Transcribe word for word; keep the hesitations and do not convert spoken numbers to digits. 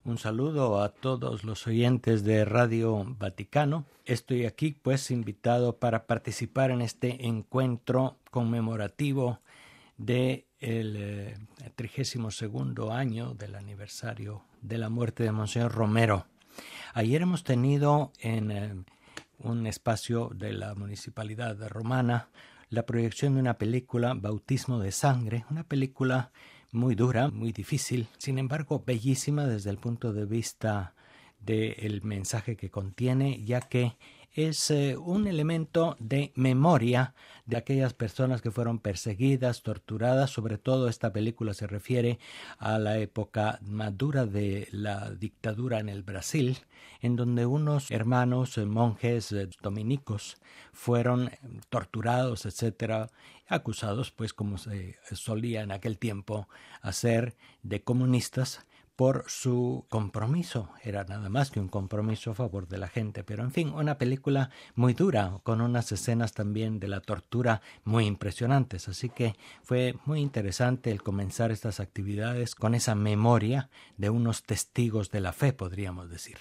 Un saludo a todos los oyentes de Radio Vaticano. Estoy aquí pues invitado para participar en este encuentro conmemorativo del eh, trigésimo segundo año del aniversario de la muerte de Monseñor Romero. Ayer hemos tenido en eh, un espacio de la Municipalidad Romana la proyección de una película, Bautismo de Sangre, una película muy dura, muy difícil, sin embargo bellísima desde el punto de vista del mensaje que contiene, ya que es eh, un elemento de memoria de aquellas personas que fueron perseguidas, torturadas. Sobre todo esta película se refiere a la época madura de la dictadura en el Brasil, en donde unos hermanos eh, monjes eh, dominicos fueron torturados, etcétera, acusados, pues como se solía en aquel tiempo hacer, de comunistas por su compromiso. Era nada más que un compromiso a favor de la gente, pero en fin, una película muy dura, con unas escenas también de la tortura muy impresionantes, así que fue muy interesante el comenzar estas actividades con esa memoria de unos testigos de la fe, podríamos decir.